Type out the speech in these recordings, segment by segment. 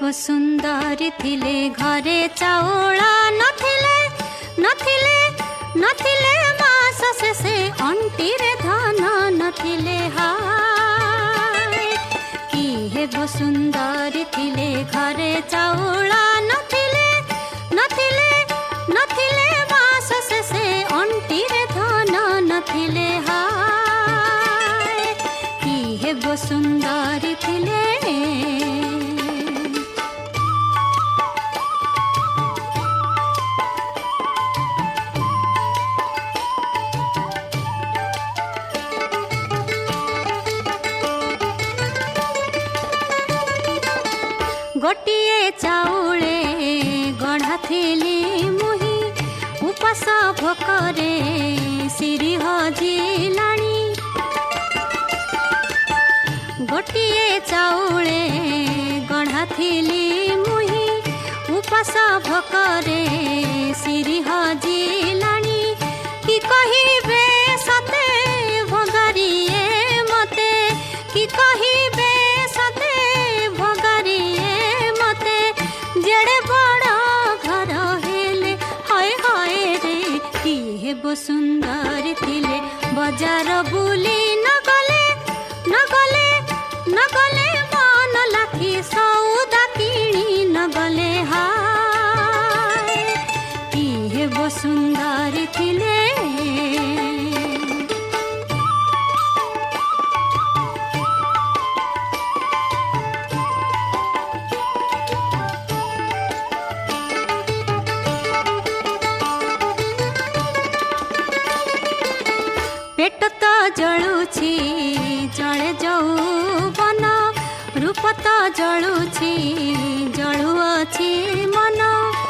सुंदरी थिले घरे चाउला नथिले नथिले नथिले मास शेषे अंटी रे धन नथिले हाय कि हेबो सुंदरी थिले घरे चाउला नथिले नथिले नथिले मास शेषे अंटी रे धन नथिले हाय कि हेबो सुंदरी थिले। गोटिए चाउले गढ़ा थिली मुही उपास भोकरे सिरी हजिलाणी गोटिए चाउले गढ़ा थिली मुही उपास भोकरे सिरी हजिलाणी कि कहिबे सते भगारिए मते कि कहिबे सते भगारिए मते जेड़े बड़ा घर हेले हाय हाय रे कि हेबो सुंदर थिले बाजार बुली न गले न गले न गले मन लाखी सौदा किणी न गले हाय कि हेबो सुंदर थिले। पेट तो जलुछि जले यौवन रूप तो जलुछि जलुअछि मन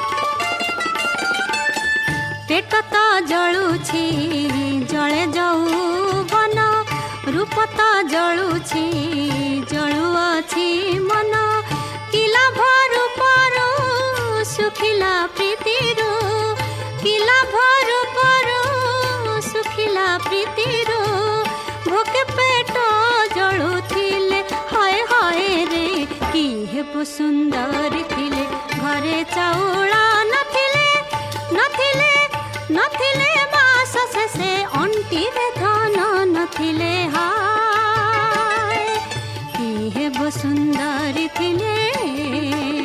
पेट तो जलुछि जले यौवन रूप तो जलुछि जलुअछि मन किला भरू परू सुखिला प्रीतिरू किला भरू परू सुखिला प्रीतिरू भोके पेट जलुथिले हाय हाय रे कि हेबो सुंदर थिले घरे चाउला नथिले नथिले नथिले मास शेषे अंटी रे धन नथिले हाय कि हेबो सुंदर थिले।